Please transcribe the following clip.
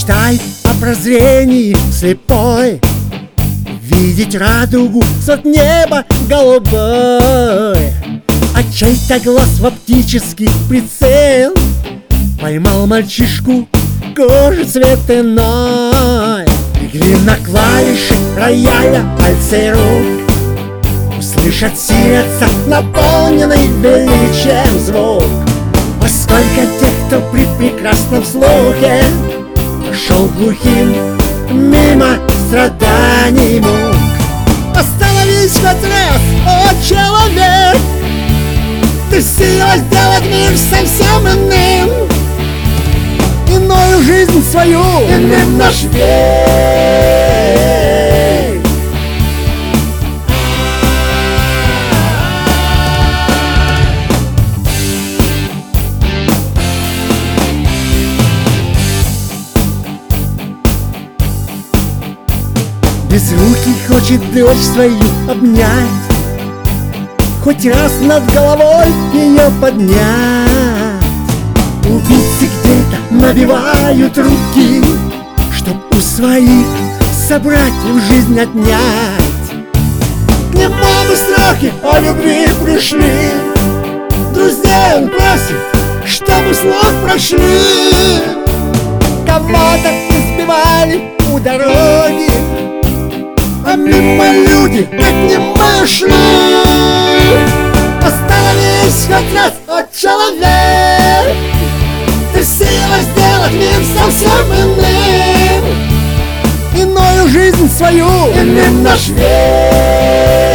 Мечтай о прозрении слепой, видеть радугу сот неба голубой. А чей-то глаз в оптический прицел поймал мальчишку кожи цвет иной. Легли на клавиши рояля пальцы рук, услышать сердце, наполненный величием звук. А сколько тех, кто при прекрасном слухе пошел глухим мимо страданий мук. Остановись хоть раз, о человек, ты в силах сделать мир совсем иным, иною жизнь свою, иным наш век. Безрукий хочет дочь свою обнять, хоть раз над головой ее поднять. Убийцы где-то набивают руки, чтоб у своих собратьев жизнь отнять. К нему сроки о любви пришли, друзей он просит, чтобы слов прошли. Кого-то избивали у дороги, а мимо люди к нему шли. Остановись хоть раз, о человек, ты в силах сделать мир совсем иным, иною жизнь свою, иным наш век.